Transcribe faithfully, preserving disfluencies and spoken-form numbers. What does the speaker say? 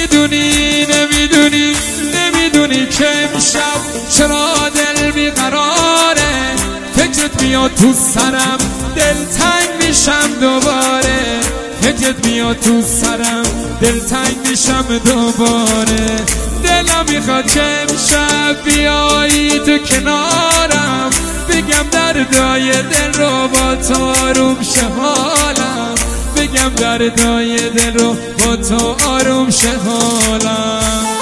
نمیدونی نمیدونی نمیدونی که امشب چرا دل بیقراره، فکرت میاد تو سرم دلتنگ میشم دوباره، فکرت میاد تو سرم دلتنگ میشم دوباره. دلم میخواد که امشب بیایی تو کنارم، بگم دردای دل رو با تو آروم شه حالم، بگم دردای دل رو با تو آروم شه حالم.